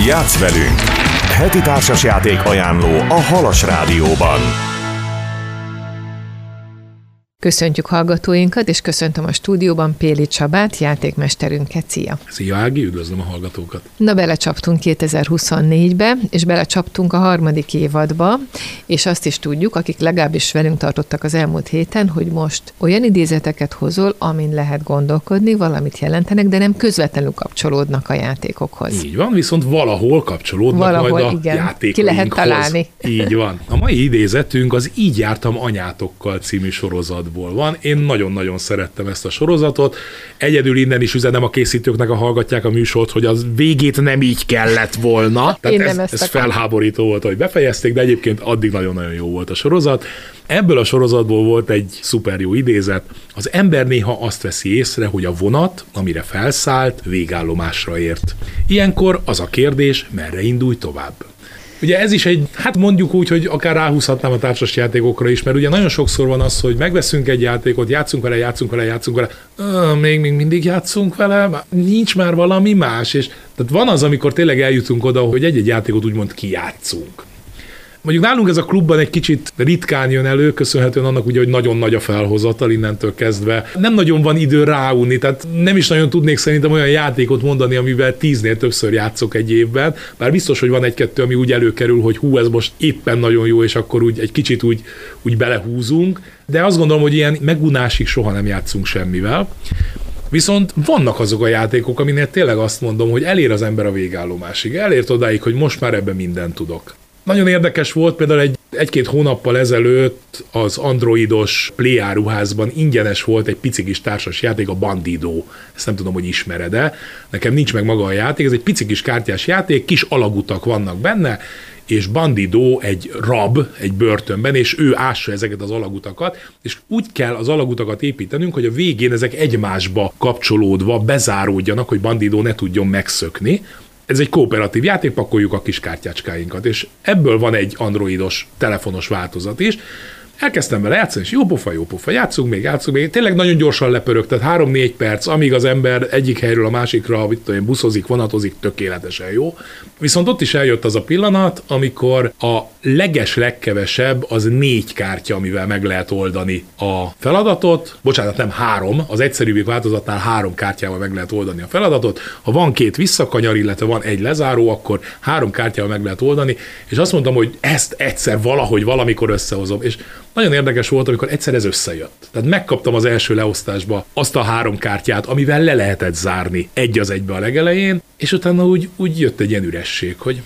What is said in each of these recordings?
Játsz velünk! Heti társasjáték ajánló a Halas Rádióban. Köszöntjük hallgatóinkat, és köszöntöm a stúdióban Péli Csabát, játékmesterünket. Szia! Szia Ági, üdvözlöm a hallgatókat! Na, belecsaptunk 2024-be, és belecsaptunk a harmadik évadba, és azt is tudjuk, akik legalábbis velünk tartottak az elmúlt héten, hogy most olyan idézeteket hozol, amin lehet gondolkodni, valamit jelentenek, de nem közvetlenül kapcsolódnak a játékokhoz. Így van, viszont valahol kapcsolódnak majd a igen. játékainkhoz. Ki lehet találni. Így van. A mai idézetünk az Így jártam anyátokkal című sorozatból van. Én nagyon-nagyon szerettem ezt a sorozatot. Egyedül innen is üzenem a készítőknek, a hallgatják a műsort, hogy az végét nem így kellett volna. Tehát ez felháborító volt, hogy befejezték, de egyébként addig nagyon-nagyon jó volt a sorozat. Ebből a sorozatból volt egy szuper jó idézet. Az ember néha azt veszi észre, hogy a vonat, amire felszállt, végállomásra ért. Ilyenkor az a kérdés, merre indulj tovább. Ugye ez is egy, hát mondjuk úgy, hogy akár ráhúzhatnám a társasjátékokra is, mert ugye nagyon sokszor van az, hogy megveszünk egy játékot, játszunk vele, még mindig játszunk vele, nincs már valami más, és tehát van az, amikor tényleg eljutunk oda, hogy egy-egy játékot úgymond kijátszunk. Mondjuk nálunk ez a klubban egy kicsit ritkán jön elő, köszönhetően annak ugye, hogy nagyon nagy a felhozatal innentől kezdve. Nem nagyon van idő ráunni, tehát nem is nagyon tudnék szerintem olyan játékot mondani, amivel 10-nél többször játszok egy évben, bár biztos, hogy van egy-kettő, ami úgy előkerül, hogy hú, ez most éppen nagyon jó, és akkor úgy egy kicsit úgy belehúzunk, de azt gondolom, hogy ilyen megunásig soha nem játszunk semmivel. Viszont vannak azok a játékok, aminél tényleg azt mondom, hogy elér az ember a végállomásig, elért odáig, hogy most már ebben mindent tudok. Nagyon érdekes volt, például egy-két hónappal ezelőtt az androidos Play áruházban ingyenes volt egy pici kis társas játék, a Bandido. Ezt nem tudom, hogy ismered-e. Nekem nincs meg maga a játék, ez egy pici kis kártyás játék, kis alagutak vannak benne, és Bandido egy rab egy börtönben, és ő ássa ezeket az alagutakat, és úgy kell az alagutakat építenünk, hogy a végén ezek egymásba kapcsolódva bezáródjanak, hogy Bandido ne tudjon megszökni. Ez egy kooperatív játék, pakoljuk a kis kártyácskáinkat, és ebből van egy androidos, telefonos változat is. Elkezdtem vele játszani, és jó pofa, játszunk még. Tényleg nagyon gyorsan lepörög, tehát 3-4 perc, amíg az ember egyik helyről a másikra, buszozik, vonatozik, tökéletesen jó. Viszont ott is eljött az a pillanat, amikor a legkevesebb az 4 kártya, amivel meg lehet oldani a feladatot. Bocsánat, nem 3, az egyszerűbbik változatnál 3 kártyával meg lehet oldani a feladatot. Ha van 2 visszakanyar, illetve van egy lezáró, akkor 3 kártyával meg lehet oldani, és azt mondtam, hogy ezt egyszer valamikor összehozom, és nagyon érdekes volt, amikor egyszer ez összejött. Tehát megkaptam az első leosztásba azt a 3 kártyát, amivel le lehetett zárni egy az egybe a legelején, és utána úgy jött egy ilyen üresség, hogy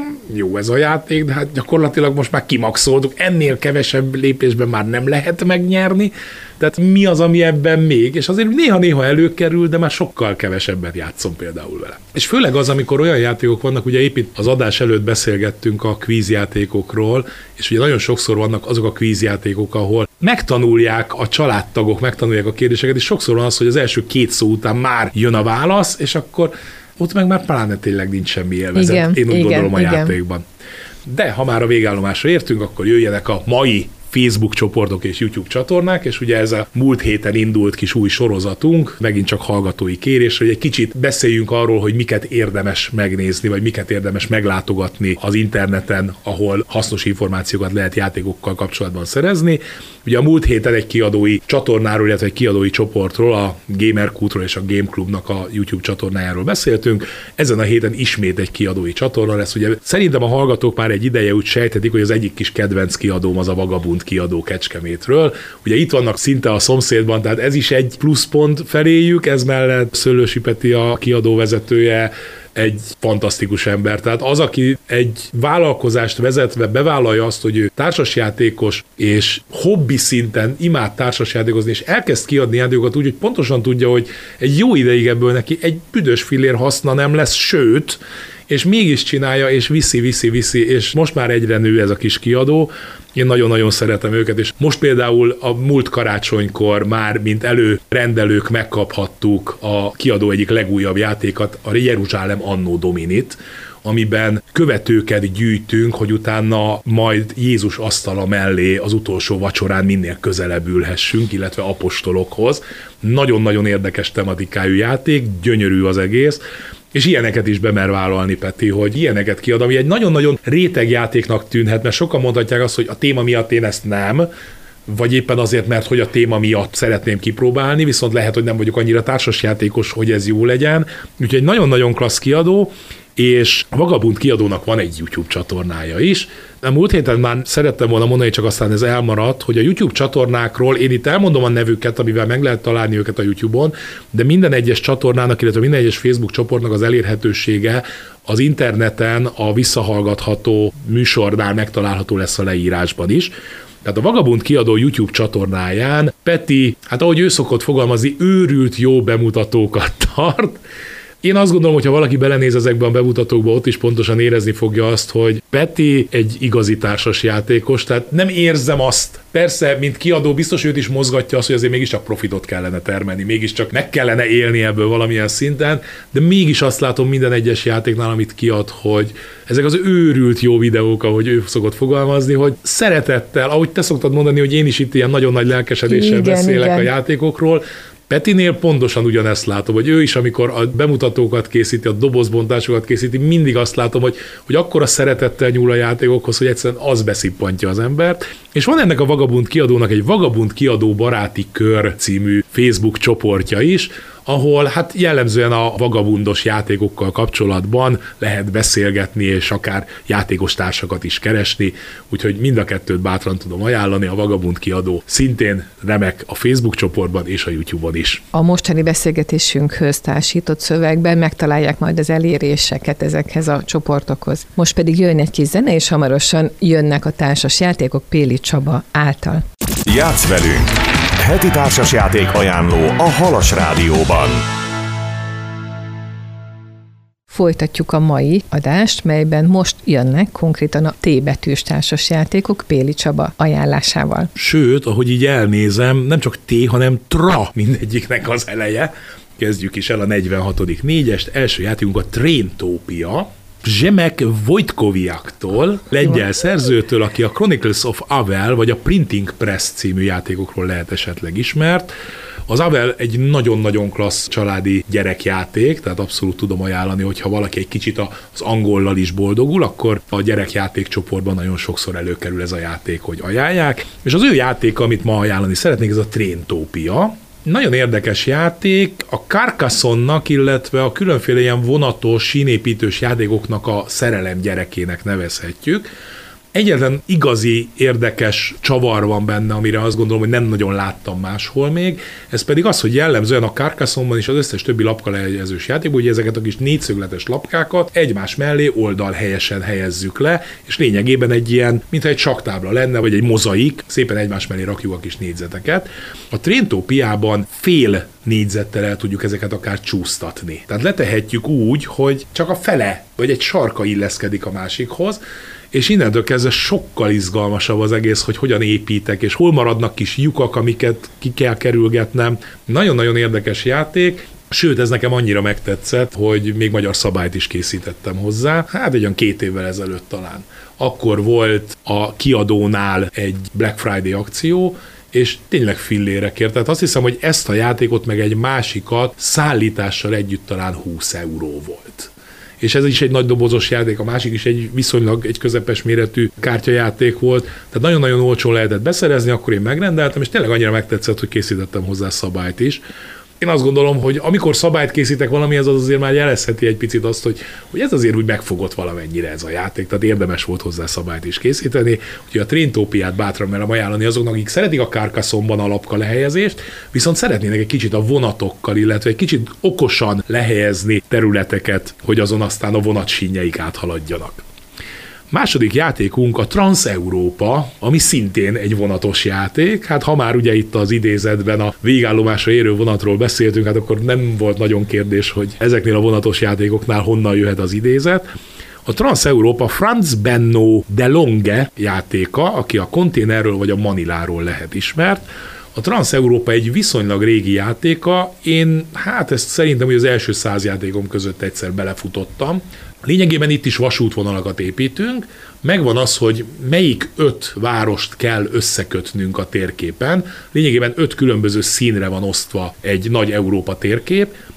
jó ez a játék, de hát gyakorlatilag most már kimaxoltuk, ennél kevesebb lépésben már nem lehet megnyerni, tehát mi az, ami ebben még, és azért néha-néha előkerül, de már sokkal kevesebbet játszom például vele. És főleg az, amikor olyan játékok vannak, ugye épp itt az adás előtt beszélgettünk a kvízjátékokról, és ugye nagyon sokszor vannak azok a kvízjátékok, ahol megtanulják a családtagok, megtanulják a kérdéseket, és sokszor van az, hogy az első 2 szó után már jön a válasz, és akkor ott meg már pláne tényleg nincs semmi élvezet, én úgy gondolom a játékban. De ha már a végállomásra értünk, akkor jöjjenek a mai Facebook csoportok és YouTube csatornák, és ugye ez a múlt héten indult kis új sorozatunk, megint csak hallgatói kérésre, hogy egy kicsit beszéljünk arról, hogy miket érdemes megnézni, vagy miket érdemes meglátogatni az interneten, ahol hasznos információkat lehet játékokkal kapcsolatban szerezni. Ugye a múlt héten egy kiadói csatornáról, illetve egy kiadói csoportról, a Gamerkútról és a Game Clubnak a YouTube csatornájáról beszéltünk. Ezen a héten ismét egy kiadói csatorna lesz. Ugye szerintem a hallgatók már egy ideje úgy sejthetik, hogy az egyik kis kedvenc kiadóm az a Vagabund kiadó Kecskemétről. Ugye itt vannak szinte a szomszédban, tehát ez is egy pluszpont feléjük, ez mellett Szőlősi Peti a kiadó vezetője, egy fantasztikus ember. Tehát az, aki egy vállalkozást vezetve bevállalja azt, hogy ő társasjátékos, és hobbi szinten imád társasjátékozni, és elkezd kiadni játékokat úgy, hogy pontosan tudja, hogy egy jó ideig ebből neki egy büdös fillér haszna nem lesz, sőt, és mégis csinálja, és viszi, és most már egyre nő ez a kis kiadó. Én nagyon-nagyon szeretem őket, és most például a múlt karácsonykor már, mint előrendelők megkaphattuk a kiadó egyik legújabb játékat, a Jeruzsálem Anno Dominit, amiben követőket gyűjtünk, hogy utána majd Jézus asztala mellé az utolsó vacsorán minél közelebb ülhessünk, illetve apostolokhoz. Nagyon-nagyon érdekes tematikájú játék, gyönyörű az egész, És ilyeneket is bemer vállalni, Peti, hogy ilyeneket kiad, ami egy nagyon-nagyon réteg játéknak tűnhet, mert sokan mondhatják azt, hogy a téma miatt én ezt nem, vagy éppen azért, mert hogy a téma miatt szeretném kipróbálni, viszont lehet, hogy nem vagyok annyira társasjátékos, hogy ez jó legyen. Úgyhogy egy nagyon-nagyon klassz kiadó, és a Vagabund kiadónak van egy YouTube csatornája is. A múlt héten már szerettem volna mondani, csak aztán ez elmaradt, hogy a YouTube csatornákról, én itt elmondom a nevüket, amivel meg lehet találni őket a YouTube-on, de minden egyes csatornának, illetve minden egyes Facebook csoportnak az elérhetősége az interneten a visszahallgatható műsornál megtalálható lesz a leírásban is. Tehát a Vagabund kiadó YouTube csatornáján Peti, hát ahogy ő szokott fogalmazni, őrült jó bemutatókat tart. Én azt gondolom, hogy ha valaki belenéz ezekbe a bemutatókba, ott is pontosan érezni fogja azt, hogy Peti egy igazi társasjátékos, tehát nem érzem azt. Persze, mint kiadó, biztos őt is mozgatja azt, hogy azért mégiscsak profitot kellene termelni, mégiscsak meg kellene élni ebből valamilyen szinten, de mégis azt látom minden egyes játéknál, amit kiad, hogy ezek az őrült jó videók, ahogy ő szokott fogalmazni, hogy szeretettel, ahogy te szoktad mondani, hogy én is itt ilyen nagyon nagy lelkesedéssel beszélek a játékokról, Petinél pontosan ugyanezt látom, hogy ő is, amikor a bemutatókat készíti, a dobozbontásokat készíti, mindig azt látom, hogy akkora szeretettel nyúl a játékokhoz, hogy egyszerűen az beszippantja az embert. És van ennek a Vagabund kiadónak egy Vagabund kiadó baráti kör című Facebook csoportja is, ahol hát jellemzően a vagabundos játékokkal kapcsolatban lehet beszélgetni, és akár játékos társakat is keresni, úgyhogy mind a kettőt bátran tudom ajánlani, a Vagabund kiadó szintén remek a Facebook csoportban és a YouTube-on is. A mostani beszélgetésünkhöz társított szövegben megtalálják majd az eléréseket ezekhez a csoportokhoz. Most pedig jön egy kis zene, és hamarosan jönnek a társas játékok Péli Csaba által. Játsz velünk! Heti társasjáték ajánló a Halas Rádióban. Folytatjuk a mai adást, melyben most jönnek konkrétan a T betűs társasjátékok Péli Csaba ajánlásával. Sőt, ahogy így elnézem, nem csak T, hanem TRA mindegyiknek az eleje. Kezdjük is el a 46. négyest. Első játékunk a Traintopia, Zsemek Vojtkoviaktól, lengyel szerzőtől, aki a Chronicles of Avel vagy a Printing Press című játékokról lehet esetleg ismert. Az Avel egy nagyon-nagyon klassz családi gyerekjáték, tehát abszolút tudom ajánlani, hogyha valaki egy kicsit az angollal is boldogul, akkor a gyerekjáték csoportban nagyon sokszor előkerül ez a játék, hogy ajánlják. És az ő játéka, amit ma ajánlani szeretnék, ez a Traintopia. Nagyon érdekes játék, a Carcassonnak, illetve a különféle ilyen vonatos, sínépítős játékoknak a szerelem gyerekének nevezhetjük. Egyetlen igazi, érdekes csavar van benne, amire azt gondolom, hogy nem nagyon láttam máshol még. Ez pedig az, hogy jellemzően a Carcassonban és az összes többi lapkalehelyezős játékban, hogy ezeket a kis négyszögletes lapkákat egymás mellé oldal helyesen helyezzük le, és lényegében egy ilyen, mintha egy sakktábla lenne, vagy egy mozaik, szépen egymás mellé rakjuk a kis négyzeteket. A Traintopiában fél négyzettel el tudjuk ezeket akár csúsztatni. Tehát letehetjük úgy, hogy csak a fele, vagy egy sarka illeszkedik a másikhoz, és innentől kezdve sokkal izgalmasabb az egész, hogy hogyan építek, és hol maradnak kis lyukak, amiket ki kell kerülgetnem. Nagyon-nagyon érdekes játék, sőt, ez nekem annyira megtetszett, hogy még magyar szabályt is készítettem hozzá, hát egy olyan 2 évvel ezelőtt talán. Akkor volt a kiadónál egy Black Friday akció, és tényleg fillérekért. Tehát azt hiszem, hogy ezt a játékot meg egy másikat szállítással együtt talán 20 euró volt. És ez is egy nagy dobozos játék, a másik is egy viszonylag egy közepes méretű kártyajáték volt, tehát nagyon-nagyon olcsón lehetett beszerezni, akkor én megrendeltem, és tényleg annyira megtetszett, hogy készítettem hozzá szabályt is. Én azt gondolom, hogy amikor szabályt készítek valamihez, az azért már jelezheti egy picit azt, hogy ez azért úgy megfogott valamennyire ez a játék, tehát érdemes volt hozzá szabályt is készíteni. Úgyhogy a Traintopiát bátran merem ajánlani azoknak, akik szeretik a Carcassonban a lapka lehelyezést, viszont szeretnének egy kicsit a vonatokkal, illetve egy kicsit okosan lehelyezni területeket, hogy azon aztán a vonatsínjeik áthaladjanak. Második játékunk a Trans-Európa, ami szintén egy vonatos játék. Hát ha már ugye itt az idézetben a végállomásra érő vonatról beszéltünk, hát akkor nem volt nagyon kérdés, hogy ezeknél a vonatos játékoknál honnan jöhet az idézet. A Trans-Európa Franz Benno de Longe játéka, aki a konténerről vagy a Maniláról lehet ismert. A Trans-Európa egy viszonylag régi játéka, ezt szerintem, hogy az első 100 játékom között egyszer belefutottam. Lényegében itt is vasútvonalakat építünk, megvan az, hogy melyik 5 várost kell összekötnünk a térképen. Lényegében 5 különböző színre van osztva egy nagy Európa térkép,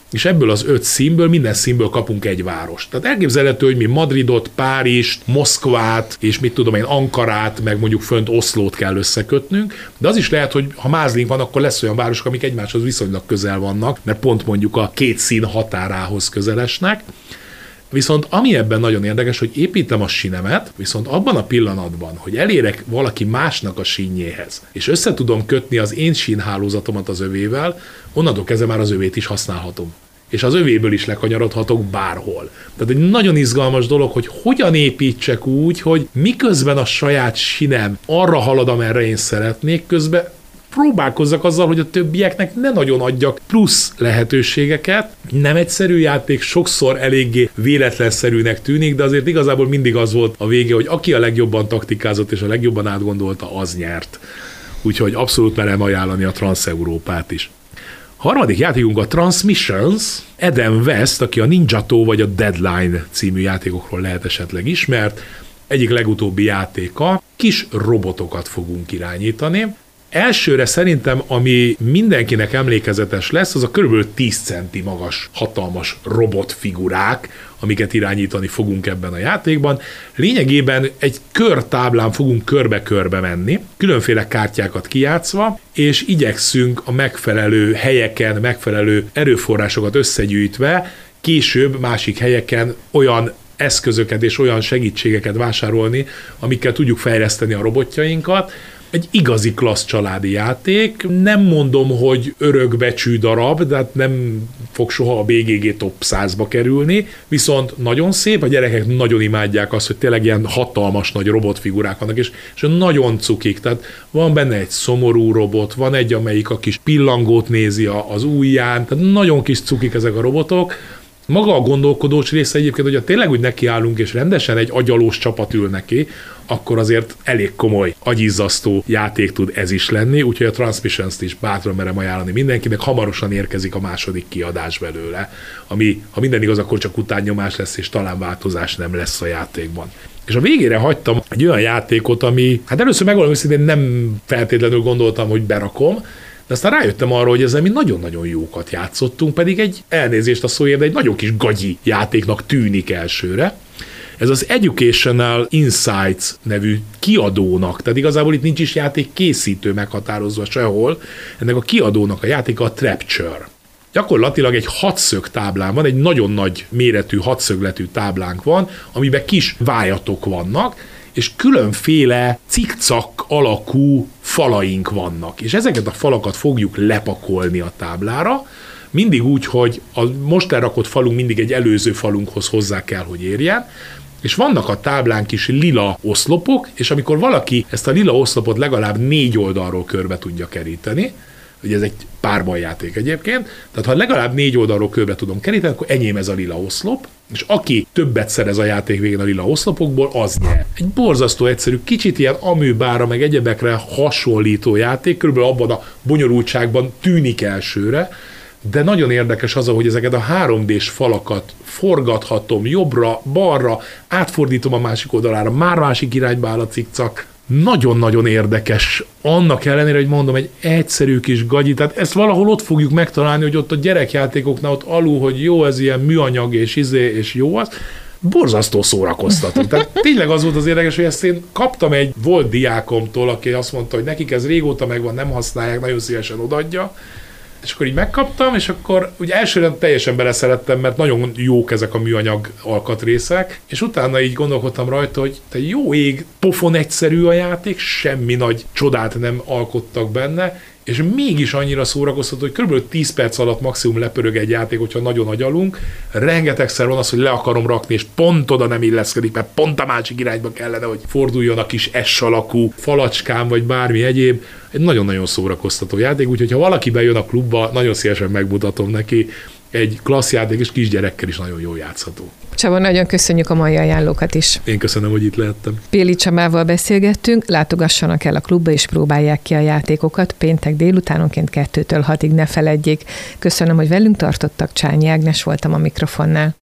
és ebből az 5 színből, minden színből kapunk egy várost. Tehát elképzelhető, hogy mi Madridot, Párizst, Moszkvát, és mit tudom én, Ankarát, meg mondjuk fönt Oszlót kell összekötnünk, de az is lehet, hogy ha mázlink van, akkor lesz olyan városok, amik egymáshoz viszonylag közel vannak, mert pont mondjuk a 2 szín határához közelesnek. Viszont ami ebben nagyon érdekes, hogy építem a sínemet, viszont abban a pillanatban, hogy elérek valaki másnak a sínjéhez, és össze tudom kötni az én sínhálózatomat az övével, onnantól kezdve már az övét is használhatom. És az övéből is lekanyarodhatok bárhol. Tehát egy nagyon izgalmas dolog, hogy hogyan építsek úgy, hogy miközben a saját sinem arra halad, amerre én szeretnék, közben próbálkozzak azzal, hogy a többieknek ne nagyon adjak plusz lehetőségeket. Nem egyszerű játék, sokszor eléggé véletlenszerűnek tűnik, de azért igazából mindig az volt a vége, hogy aki a legjobban taktikázott és a legjobban átgondolta, az nyert. Úgyhogy abszolút merem ajánlani a Trans-Európát is. Harmadik játékunk a Transmissions. Adam West, aki a Ninjato vagy a Deadline című játékokról lehet esetleg ismert, egyik legutóbbi játéka, kis robotokat fogunk irányítani. Elsőre szerintem, ami mindenkinek emlékezetes lesz, az a kb. 10 centi magas, hatalmas robotfigurák, amiket irányítani fogunk ebben a játékban. Lényegében egy körtáblán fogunk körbe-körbe menni, különféle kártyákat kijátszva, és igyekszünk a megfelelő helyeken, megfelelő erőforrásokat összegyűjtve, később másik helyeken olyan eszközöket és olyan segítségeket vásárolni, amikkel tudjuk fejleszteni a robotjainkat. Egy igazi klassz családi játék. Nem mondom, hogy örökbecsű darab, de hát nem fog soha a BGG top 100-ba kerülni, viszont nagyon szép, a gyerekek nagyon imádják azt, hogy tényleg ilyen hatalmas nagy robotfigurák vannak, és nagyon cukik, tehát van benne egy szomorú robot, van egy, amelyik a kis pillangót nézi az ujján, tehát nagyon kis cukik ezek a robotok. Maga a gondolkodós része egyébként, hogyha tényleg úgy nekiállunk, és rendesen egy agyalós csapat ül neki, akkor azért elég komoly, agyizzasztó játék tud ez is lenni, úgyhogy a Transmissions-t is bátran merem ajánlani mindenkinek, hamarosan érkezik a második kiadás belőle, ami, ha minden igaz, akkor csak utánnyomás lesz, és talán változás nem lesz a játékban. És a végére hagytam egy olyan játékot, ami, hát először megmondom őszintén, nem feltétlenül gondoltam, hogy berakom, de aztán rájöttem arra, hogy ezzel mi nagyon-nagyon jókat játszottunk, pedig egy elnézést a szóért, de egy nagyon kis gagyi játéknak tűnik elsőre. Ez az Educational Insights nevű kiadónak, tehát igazából itt nincs is játék készítő meghatározva sehol, ennek a kiadónak a játéka a Trapture. Gyakorlatilag egy hatszög táblán van, egy nagyon nagy méretű hatszögletű táblánk van, amiben kis vájatok vannak, és különféle cikcak alakú falaink vannak. És ezeket a falakat fogjuk lepakolni a táblára, mindig úgy, hogy a most elrakott falunk mindig egy előző falunkhoz hozzá kell, hogy érjen, és vannak a táblán kis lila oszlopok, és amikor valaki ezt a lila oszlopot legalább 4 oldalról körbe tudja keríteni, ugye ez egy párban játék egyébként, tehát ha legalább 4 oldalról körbe tudom keríteni, akkor enyém ez a lila oszlop, és aki többet szerez a játék végén a lila oszlopokból, az nyer. Egy borzasztó egyszerű, kicsit ilyen amőbára meg egyebekre hasonlító játék, körülbelül abban a bonyolultságban tűnik elsőre, de nagyon érdekes az, hogy ezeket a 3D-s falakat forgathatom jobbra, balra, átfordítom a másik oldalára, már másik irányba áll a cikcak. Nagyon-nagyon érdekes. Annak ellenére, hogy mondom, egy egyszerű kis gagyi, tehát ezt valahol ott fogjuk megtalálni, hogy ott a gyerekjátékoknál ott alul, hogy jó, ez ilyen műanyag és jó az, borzasztó szórakoztató. Tehát tényleg az volt az érdekes, hogy ezt én kaptam egy volt diákomtól, aki azt mondta, hogy nekik ez régóta megvan, nem használják, nagyon szívesen odaadja, és akkor így megkaptam, és akkor ugye elsőre teljesen beleszerettem, mert nagyon jók ezek a műanyag alkatrészek, és utána így gondolkodtam rajta, hogy te jó ég, pofon egyszerű a játék, semmi nagy csodát nem alkottak benne, és mégis annyira szórakoztató, hogy kb. 10 perc alatt maximum lepörög egy játék, hogyha nagyon agyalunk. Rengetegszer van az, hogy le akarom rakni, és pont oda nem illeszkedik, mert pont a másik irányba kellene, hogy forduljon a kis S alakú falacskám, vagy bármi egyéb. Egy nagyon-nagyon szórakoztató játék, úgyhogy ha valaki bejön a klubba, nagyon szívesen megmutatom neki. Egy klassz játék, és kisgyerekkel is nagyon jól játszható. Csaba, nagyon köszönjük a mai ajánlókat is. Én köszönöm, hogy itt lehettem. Péli Csabával beszélgettünk, látogassanak el a klubba, és próbálják ki a játékokat. Péntek délutánonként 2-től 6-ig ne feledjék. Köszönöm, hogy velünk tartottak, Csányi Ágnes voltam a mikrofonnál.